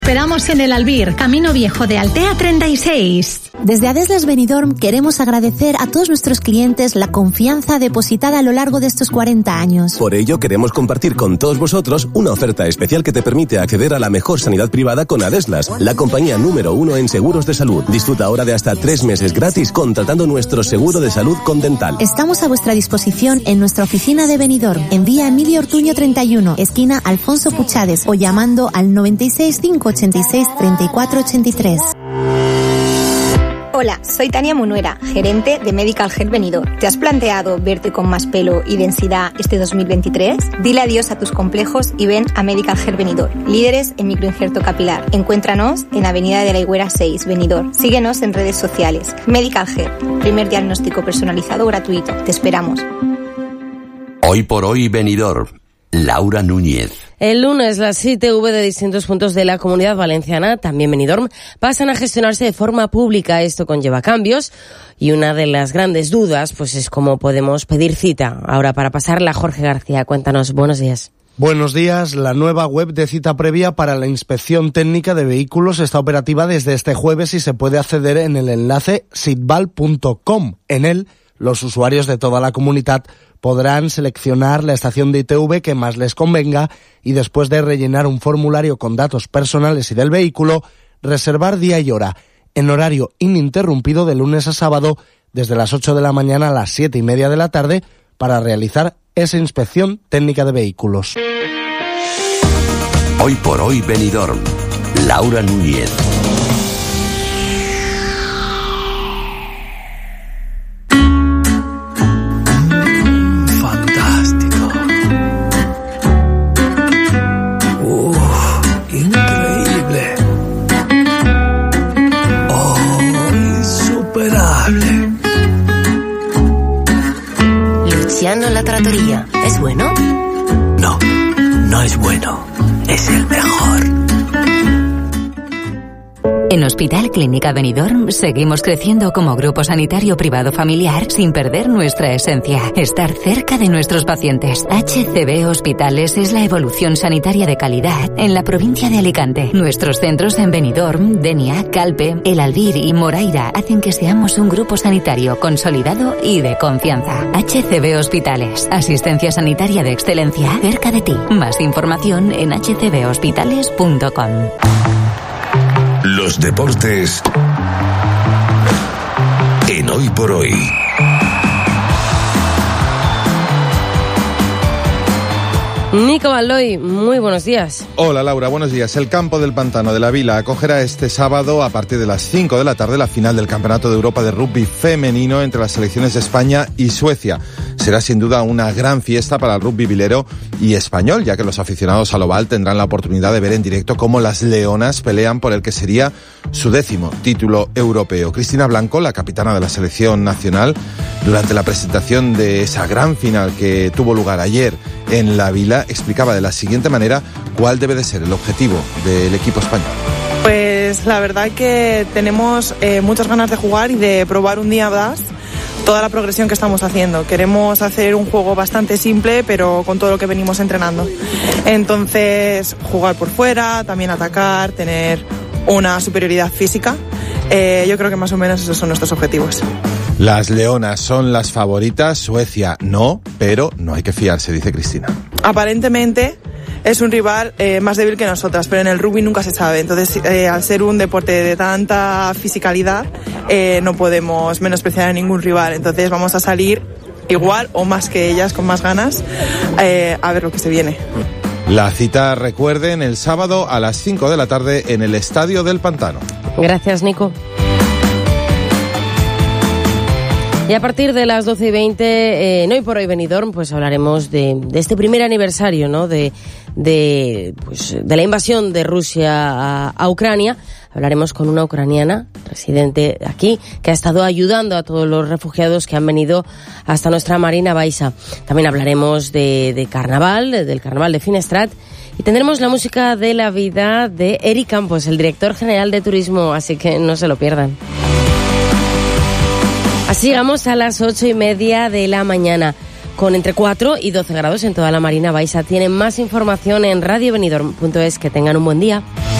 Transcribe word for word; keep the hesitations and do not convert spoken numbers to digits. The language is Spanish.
Esperamos en el Albir, Camino Viejo de Altea treinta y seis. Desde Adeslas Benidorm queremos agradecer a todos nuestros clientes la confianza depositada a lo largo de estos cuarenta años. Por ello queremos compartir con todos vosotros una oferta especial que te permite acceder a la mejor sanidad privada con Adeslas, la compañía número uno en seguros de salud. Disfruta ahora de hasta tres meses gratis contratando nuestro seguro de salud con Dental. Estamos a vuestra disposición en nuestra oficina de Benidorm, en vía Emilio Ortuño treinta y uno, esquina Alfonso Puchades, o llamando al noventa y seis, cinco ochenta y seis, treinta y cuatro ochenta y tres. Hola, soy Tania Munuera, gerente de Medical Health Benidorm. ¿Te has planteado verte con más pelo y densidad este dos mil veintitrés? Dile adiós a tus complejos y ven a Medical Health Benidorm, líderes en microinjerto capilar. Encuéntranos en Avenida de la Higuera seis, Benidorm. Síguenos en redes sociales. Medical Health, primer diagnóstico personalizado gratuito. Te esperamos. Hoy por hoy Benidorm, Laura Núñez. El lunes, las I T V de distintos puntos de la Comunidad Valenciana, también Benidorm, pasan a gestionarse de forma pública. Esto conlleva cambios y una de las grandes dudas pues es cómo podemos pedir cita. Ahora, para pasarla, Jorge García, cuéntanos. Buenos días. Buenos días. La nueva web de cita previa para la inspección técnica de vehículos está operativa desde este jueves y se puede acceder en el enlace sitval punto com. En él, los usuarios de toda la comunidad podrán seleccionar la estación de I T V que más les convenga y, después de rellenar un formulario con datos personales y del vehículo, reservar día y hora, en horario ininterrumpido de lunes a sábado, desde las ocho de la mañana a las siete y media de la tarde, para realizar esa inspección técnica de vehículos. Hoy por hoy Benidorm, Laura Núñez. Luciano La Trattoria, ¿es bueno? No, no es bueno. Es el mejor. En Hospital Clínica Benidorm seguimos creciendo como grupo sanitario privado familiar sin perder nuestra esencia, estar cerca de nuestros pacientes. H C B Hospitales es la evolución sanitaria de calidad en la provincia de Alicante. Nuestros centros en Benidorm, Denia, Calpe, El Albir y Moraira hacen que seamos un grupo sanitario consolidado y de confianza. H C B Hospitales, asistencia sanitaria de excelencia cerca de ti. Más información en h c b hospitales punto com. Los deportes en Hoy por Hoy. Nico Baldoy, muy buenos días. Hola Laura, buenos días. El campo del Pantano de la Vila acogerá este sábado a partir de las cinco de la tarde la final del Campeonato de Europa de Rugby femenino entre las selecciones de España y Suecia. Será sin duda una gran fiesta para el rugby vilero y español, ya que los aficionados al oval tendrán la oportunidad de ver en directo cómo las leonas pelean por el que sería su décimo título europeo. Cristina Blanco, la capitana de la selección nacional, durante la presentación de esa gran final que tuvo lugar ayer en la Vila, explicaba de la siguiente manera cuál debe de ser el objetivo del equipo español. Pues la verdad que tenemos eh, muchas ganas de jugar y de probar un día más toda la progresión que estamos haciendo. Queremos hacer un juego bastante simple, pero con todo lo que venimos entrenando. Entonces, jugar por fuera, también atacar, tener una superioridad física. Eh, yo creo que más o menos esos son nuestros objetivos. Las leonas son las favoritas, Suecia no, pero no hay que fiarse, dice Cristina. Aparentemente es un rival eh, más débil que nosotras, pero en el rugby nunca se sabe. Entonces, eh, al ser un deporte de tanta fisicalidad, eh, no podemos menospreciar a ningún rival. Entonces vamos a salir igual o más que ellas, con más ganas, eh, a ver lo que se viene. La cita, recuerden, el sábado a las cinco de la tarde en el Estadio del Pantano. Gracias, Nico. Y a partir de las doce y veinte, eh, en Hoy por Hoy Benidorm, pues hablaremos de, de este primer aniversario, ¿no? De, de, pues, de la invasión de Rusia a, a Ucrania. Hablaremos con una ucraniana residente aquí que ha estado ayudando a todos los refugiados que han venido hasta nuestra Marina Baixa. También hablaremos de, de carnaval, del carnaval de Finestrat. Y tendremos la música de la vida de Eric Campos, el director general de turismo, así que no se lo pierdan. Así llegamos a las ocho y media de la mañana, con entre cuatro y doce grados en toda la Marina Baixa. Tienen más información en radio benidorm punto es. Que tengan un buen día.